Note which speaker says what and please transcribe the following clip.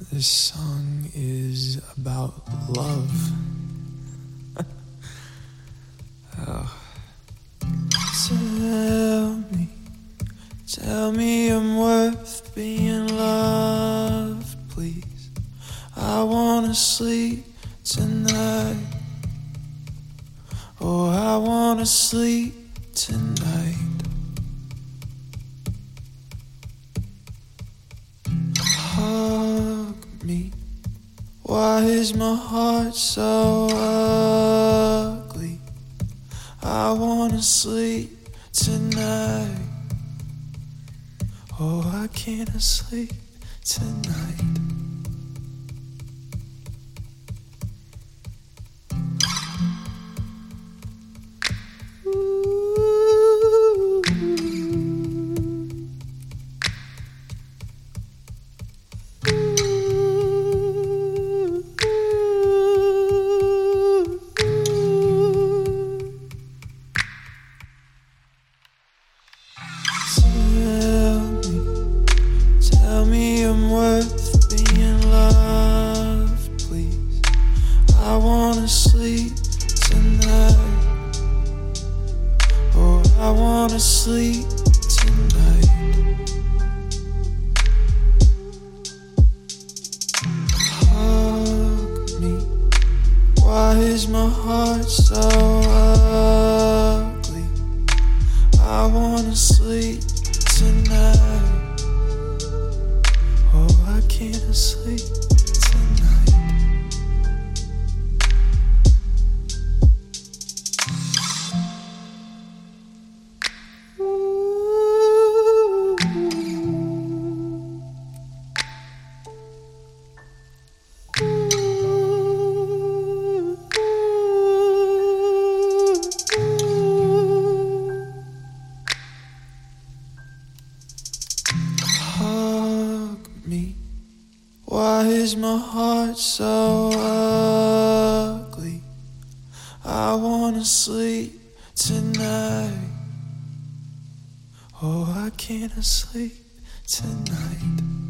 Speaker 1: This song is about love. Oh. Tell me I'm worth being loved, please. I wanna sleep tonight. Oh, I wanna sleep tonight. Hug me. Why is my heart so ugly? I wanna sleep tonight. Oh, I can't sleep tonight. Tell me I'm worth being loved, please. I wanna sleep tonight. Oh, I wanna sleep tonight. Hug me. Why is my heart so ugly? I wanna sleep tonight. Oh, I can't sleep tonight. Hug me. Why is my heart so ugly? I wanna sleep tonight. Oh, I can't sleep tonight.